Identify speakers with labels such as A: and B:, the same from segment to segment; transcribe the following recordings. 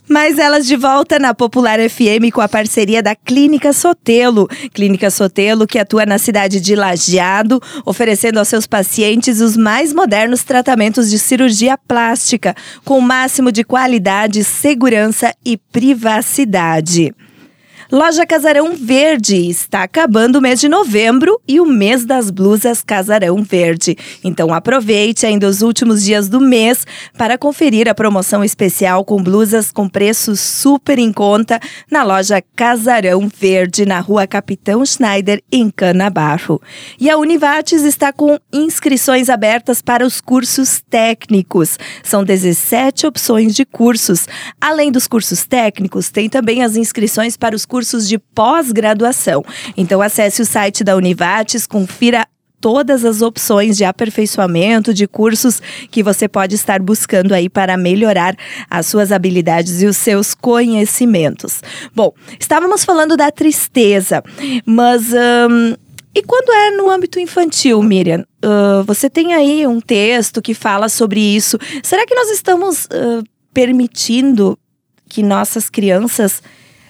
A: Mais elas de volta na Popular FM com a parceria da Clínica Sotelo. Clínica Sotelo, que atua na cidade de Lajeado, oferecendo aos seus pacientes os mais modernos tratamentos de cirurgia plástica, com o máximo de qualidade, segurança e privacidade. Loja Casarão Verde, está acabando o mês de novembro e o mês das blusas Casarão Verde. Então aproveite ainda os últimos dias do mês para conferir a promoção especial com blusas com preço super em conta na loja Casarão Verde, na rua Capitão Schneider, em Canabarro. E a Univates está com inscrições abertas para os cursos técnicos. São 17 opções de cursos. Além dos cursos técnicos, tem também as inscrições para os cursos de pós-graduação. Então acesse o site da Univates, confira todas as opções de aperfeiçoamento, de cursos que você pode estar buscando aí para melhorar as suas habilidades e os seus conhecimentos. Bom, estávamos falando da tristeza, mas e quando é no âmbito infantil, Miriam? Você tem aí um texto que fala sobre isso. Será que nós estamos permitindo que nossas crianças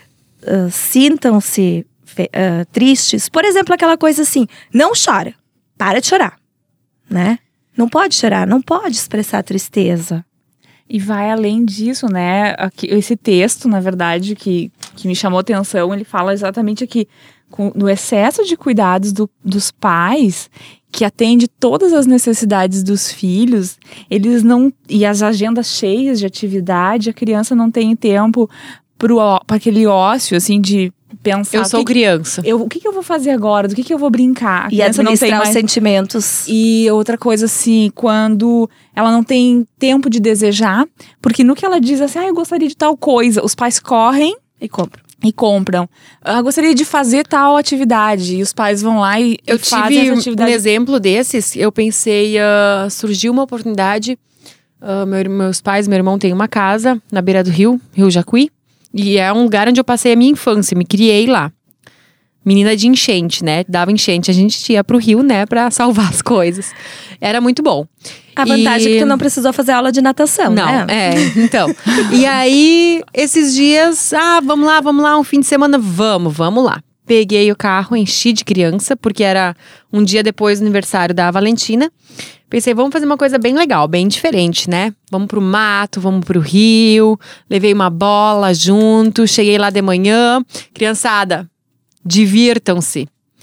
A: sintam-se tristes? Por exemplo, aquela coisa assim, não chora, para de chorar, né? Não pode chorar, não pode expressar tristeza.
B: E vai além disso, né? Esse texto, na verdade, que me chamou atenção, ele fala exatamente aqui, no excesso de cuidados dos pais, que atende todas as necessidades dos filhos, eles não, e as agendas cheias de atividade, a criança não tem tempo para aquele ócio, assim, de pensar...
C: Eu sou criança.
B: O que eu vou fazer agora? Do que eu vou brincar?
A: E administrar os sentimentos.
B: E outra coisa, assim, quando ela não tem tempo de desejar, porque no que ela diz assim, eu gostaria de tal coisa, os pais correm
A: e compram.
B: Eu gostaria de fazer tal atividade. E os pais vão lá e fazem essa atividade.
C: Um exemplo desses, eu pensei, surgiu uma oportunidade. Meus pais, meu irmão tem uma casa na beira do Rio Jacuí. E é um lugar onde eu passei a minha infância, me criei lá. Menina de enchente, né? Dava enchente, a gente ia pro rio, né? Pra salvar as coisas. Era muito bom.
A: A vantagem é que tu não precisou fazer aula de natação, né?
C: Não, então. E aí, esses dias, vamos lá, um fim de semana, vamos lá. Peguei o carro, enchi de criança, porque era um dia depois do aniversário da Valentina. Pensei, vamos fazer uma coisa bem legal, bem diferente, né? Vamos pro mato, vamos pro rio. Levei uma bola junto, cheguei lá de manhã. Criançada, divirtam-se.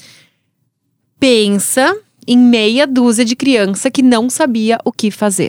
C: Pensa em meia dúzia de criança que não sabia o que fazer.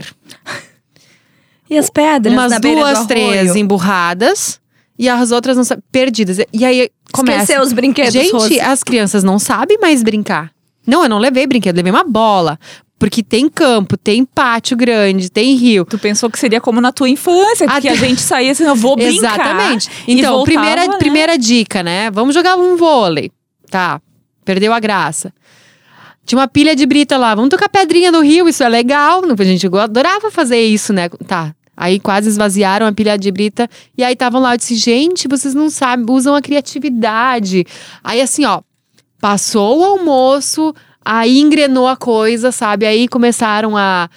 A: E as pedras na beira do arroio?
C: Umas 2, 3 emburradas. E as outras não perdidas. E aí começa...
A: Esqueceu os brinquedos,
C: Gente,
A: Rose.
C: as crianças não sabem mais brincar. Não, eu não levei brinquedo, levei uma bola. Porque tem campo, tem pátio grande, tem rio.
B: Tu pensou que seria como na tua infância, porque a gente saía assim, eu vou brincar.
C: Exatamente. Então,
B: voltava,
C: primeira dica, né? Vamos jogar um vôlei. Tá, perdeu a graça. Tinha uma pilha de brita lá, vamos tocar pedrinha no rio, isso é legal. A gente adorava fazer isso, né? Tá. Aí quase esvaziaram a pilha de brita. E aí estavam lá, eu disse, gente, vocês não sabem, usam a criatividade. Aí assim, passou o almoço, aí engrenou a coisa, sabe? Aí começaram a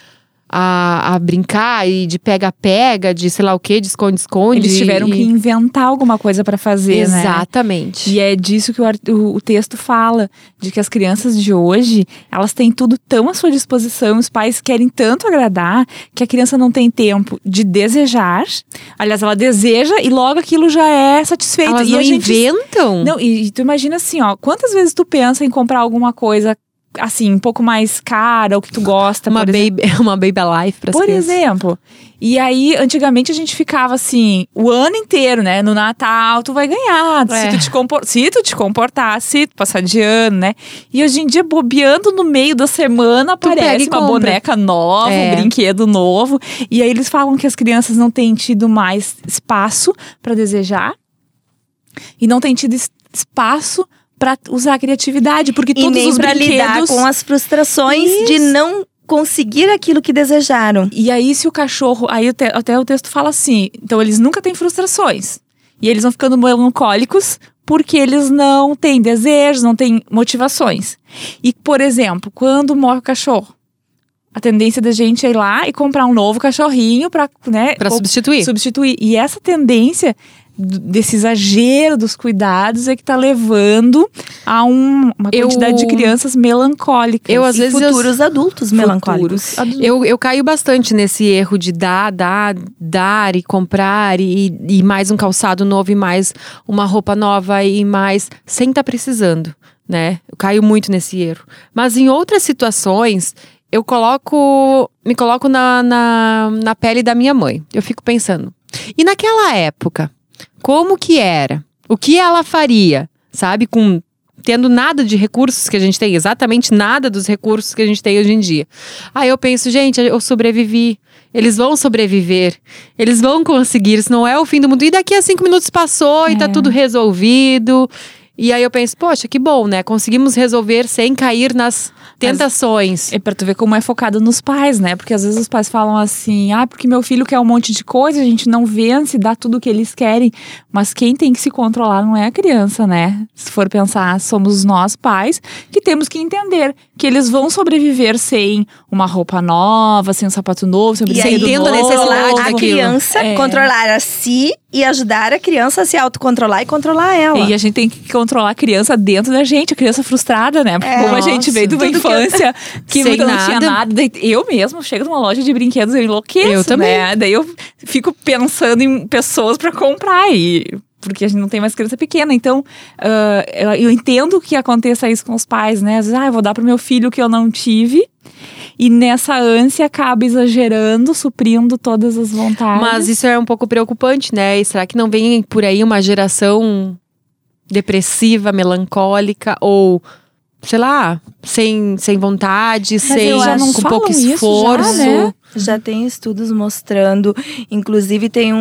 C: brincar e de pega-pega, de sei lá o quê, de esconde-esconde.
B: Eles tiveram que inventar alguma coisa pra fazer,
C: Exatamente.
B: Né? E é disso que o texto fala, de que as crianças de hoje, elas têm tudo tão à sua disposição, os pais querem tanto agradar, que a criança não tem tempo de desejar. Aliás, ela deseja e logo aquilo já é satisfeito.
C: Elas
B: e
C: não inventam.
B: Não, e tu imagina assim, quantas vezes tu pensa em comprar alguma coisa assim, um pouco mais cara, o que tu gosta.
C: Uma Baby Alive pra
B: Por exemplo. E aí, antigamente a gente ficava assim, o ano inteiro, né? No Natal, tu vai ganhar. Se tu te comportar, se tu passar de ano, né? E hoje em dia, bobeando no meio da semana, aparece uma boneca nova, um brinquedo novo. E aí eles falam que as crianças não têm tido mais espaço pra desejar. E não têm tido espaço pra usar a criatividade, porque todos os brinquedos...
A: lidar com as frustrações de não conseguir aquilo que desejaram.
B: E aí, se o cachorro... Aí até o texto fala assim, então eles nunca têm frustrações. E eles vão ficando melancólicos porque eles não têm desejos, não têm motivações. E, por exemplo, quando morre o cachorro, a tendência da gente é ir lá e comprar um novo cachorrinho pra, né,
C: Pra substituir.
B: E essa tendência desse exagero dos cuidados é que tá levando a uma quantidade de crianças melancólicas.
C: Às vezes,
A: futuros adultos melancólicos.
C: Eu caio bastante nesse erro de dar e comprar e mais um calçado novo e mais uma roupa nova e mais, sem estar precisando, né? Eu caio muito nesse erro. Mas em outras situações, me coloco na pele da minha mãe. Eu fico pensando, e naquela época, como que era? O que ela faria? Sabe? Tendo nada de recursos que a gente tem, exatamente nada dos recursos que a gente tem hoje em dia. Aí eu penso, gente, eu sobrevivi. Eles vão sobreviver. Eles vão conseguir. Isso não é o fim do mundo. E daqui a 5 minutos passou e tá tudo resolvido. E aí eu penso, poxa, que bom, né? Conseguimos resolver sem cair nas tentações.
B: É pra tu ver como é focado nos pais, né? Porque às vezes os pais falam assim, porque meu filho quer um monte de coisa, a gente não vence, dá tudo o que eles querem. Mas quem tem que se controlar não é a criança, né? Se for pensar, somos nós pais que temos que entender que eles vão sobreviver sem uma roupa nova, sem um sapato novo, sem um brinquedo novo.
C: A necessidade
A: A criança, controlar a si e ajudar a criança a se autocontrolar e controlar ela.
B: E a gente tem que controlar a criança dentro da gente, a criança frustrada, né? Porque como a gente veio de uma infância que
C: sem
B: não
C: nada.
B: tinha nada. Eu mesmo chego numa loja de brinquedos, eu enlouqueço,
C: Eu também.
B: né? Daí eu fico pensando em pessoas pra comprar porque a gente não tem mais criança pequena. Então, eu entendo que aconteça isso com os pais, né? Às vezes, eu vou dar pro meu filho o que eu não tive. E nessa ânsia acaba exagerando, suprindo todas as vontades.
C: Mas isso é um pouco preocupante, né? E será que não vem por aí uma geração depressiva, melancólica ou, sei lá, sem vontade, com pouco esforço?
B: Já, né?
A: Já tem estudos mostrando, inclusive tem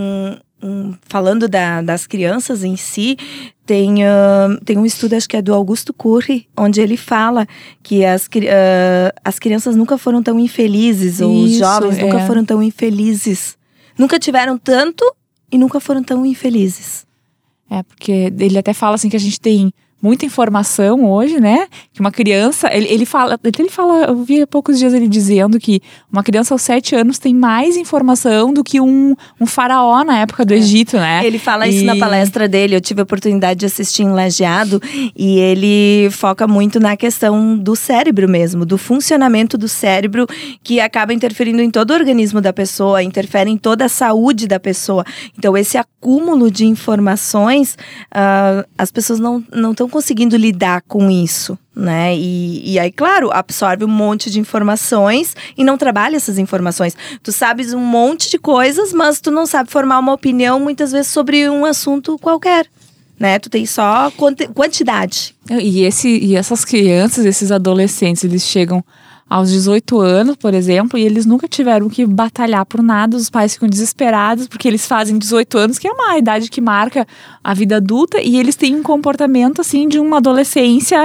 A: falando das crianças em si, tem um estudo, acho que é do Augusto Curri, onde ele fala que as crianças nunca foram tão infelizes, ou os jovens nunca foram tão infelizes. Nunca tiveram tanto e nunca foram tão infelizes.
B: Porque ele até fala assim que a gente tem muita informação hoje, né? Que uma criança, ele fala, eu vi há poucos dias ele dizendo que uma criança aos 7 anos tem mais informação do que um faraó na época do Egito, né?
A: Ele fala isso na palestra dele, eu tive a oportunidade de assistir em Lajeado, e ele foca muito na questão do cérebro mesmo, do funcionamento do cérebro, que acaba interferindo em todo o organismo da pessoa, interfere em toda a saúde da pessoa. Então esse acúmulo de informações, as pessoas não estão conseguindo lidar com isso, né? E aí, claro, absorve um monte de informações e não trabalha essas informações. Tu sabes um monte de coisas, mas tu não sabe formar uma opinião, muitas vezes, sobre um assunto qualquer, né? Tu tem só quantidade.
B: E essas crianças, esses adolescentes, eles chegam aos 18 anos, por exemplo, e eles nunca tiveram que batalhar por nada. Os pais ficam desesperados porque eles fazem 18 anos, que é uma idade que marca a vida adulta, e eles têm um comportamento, assim, de uma adolescência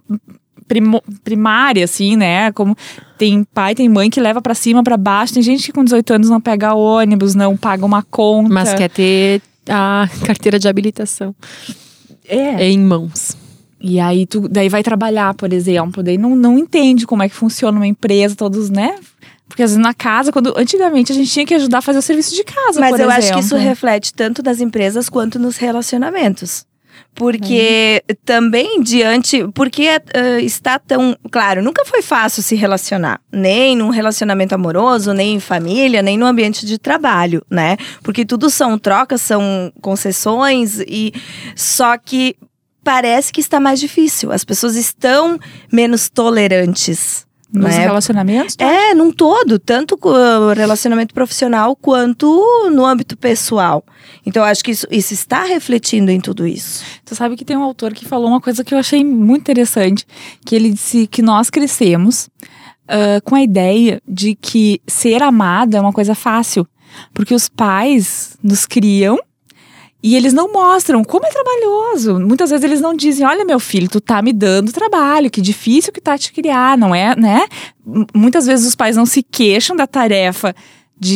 B: primária, assim, né? Como tem pai, tem mãe que leva pra cima, pra baixo. Tem gente que com 18 anos não pega ônibus, não paga uma conta.
C: Mas quer ter a carteira de habilitação em mãos.
B: E aí, daí vai trabalhar, por exemplo, daí não entende como é que funciona uma empresa, todos, né? Porque às vezes na casa, antigamente a gente tinha que ajudar a fazer o serviço de casa,
A: mas
B: por
A: eu
B: exemplo.
A: acho que isso reflete tanto das empresas quanto nos relacionamentos. Porque também porque está tão… Claro, nunca foi fácil se relacionar. Nem num relacionamento amoroso, nem em família, nem no ambiente de trabalho, né? Porque tudo são trocas, são concessões, só que parece que está mais difícil. As pessoas estão menos tolerantes.
B: Nos relacionamentos?
A: Num todo. Tanto com o relacionamento profissional quanto no âmbito pessoal. Então, eu acho que isso está refletindo em tudo isso.
B: Tu sabe que tem um autor que falou uma coisa que eu achei muito interessante. Que ele disse que nós crescemos com a ideia de que ser amada é uma coisa fácil. Porque os pais nos criam e eles não mostram como é trabalhoso. Muitas vezes eles não dizem, olha meu filho, tu tá me dando trabalho, que difícil que tá te criar, não é, né? Muitas vezes os pais não se queixam da tarefa de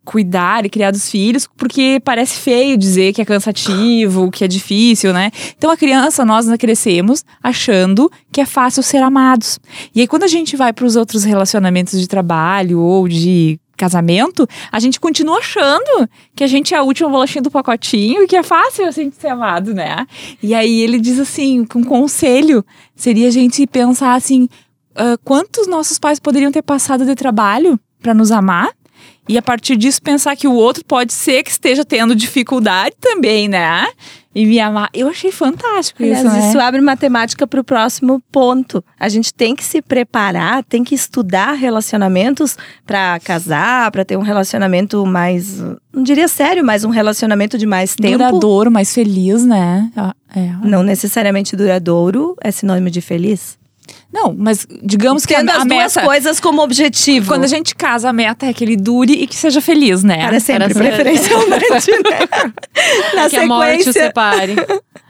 B: cuidar e criar dos filhos, porque parece feio dizer que é cansativo, que é difícil, né? Então a criança, nós crescemos achando que é fácil ser amados. E aí quando a gente vai para os outros relacionamentos de trabalho ou de casamento, a gente continua achando que a gente é a última bolachinha do pacotinho e que é fácil a gente ser amado, né? E aí ele diz assim, que um conselho seria a gente pensar assim, quantos nossos pais poderiam ter passado de trabalho para nos amar? E a partir disso pensar que o outro pode ser que esteja tendo dificuldade também, né? E me amar. Eu achei fantástico isso, né?
A: Isso abre matemática para o próximo ponto. A gente tem que se preparar, tem que estudar relacionamentos para casar, para ter um relacionamento mais, não diria sério, mas um relacionamento de mais tempo.
B: Duradouro, mais feliz, né?
A: Não necessariamente duradouro é sinônimo de feliz.
B: Não, mas digamos que
A: tendo
B: a
A: as
B: meta,
A: duas coisas como objetivo.
B: Quando a gente casa, a meta é que ele dure e que seja feliz, né?
A: Para sempre, preferencialmente, né? Na
C: que a morte o separe.